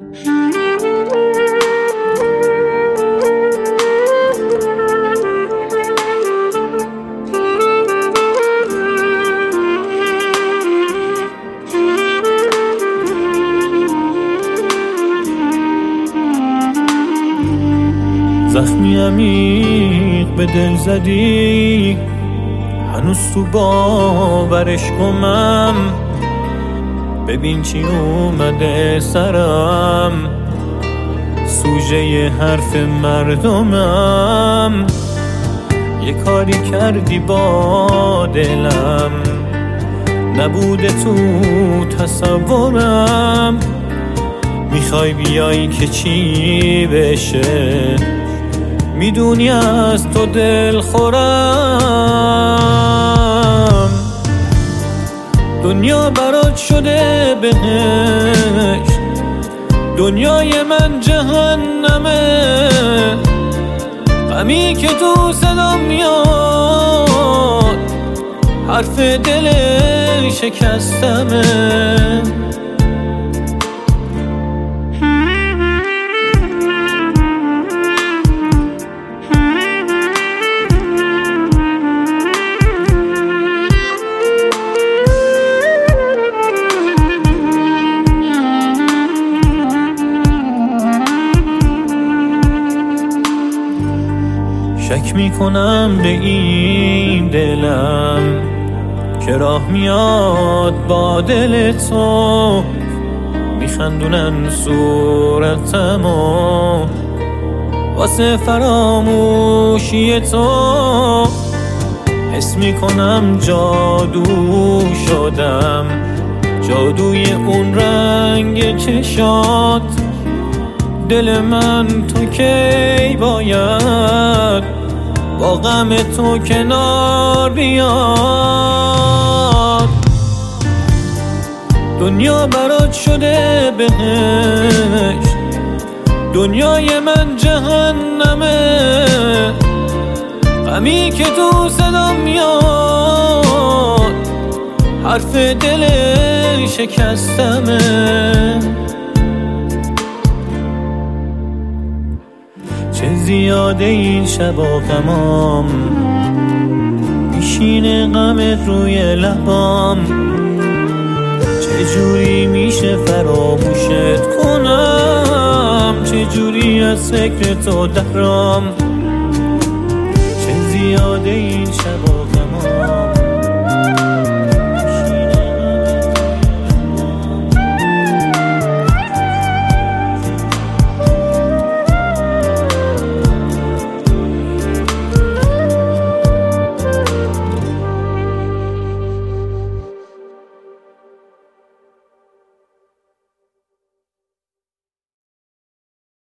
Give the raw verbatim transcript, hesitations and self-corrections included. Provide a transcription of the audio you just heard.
زخمی عمیق به دل زدی، هنوز تو باورش کنم. ببین چی اومده سرم، سوژه حرف مردمم. یه کاری کردی با دلم، نبوده تو تصورم. میخوای بیایی که چی بشه، میدونی از تو دل خورم. دنیا برات شده بهشت، دنیای من جهنمه. غمی که تو صدا میاد، حرف دل شکستمه. شک میکنم به این دلم که راه میاد با دل تو. میخندونن صورتمو واسه فراموشی تو. حس میکنم جادو شدم، جادوی اون رنگ چشات. دل من تو کی باید با غم تو کنار بیاد. دنیا برات شده بهشت، دنیای من جهنمه. غمی که تو صدا میاد، حرف دل شکستمه. چه زیاده این شبا غمام، میشینه غمت روی لبام. چه جوری میشه فراموشت کنم، چه جوری از فکر تو درام. چه زیاده این شبا غمام،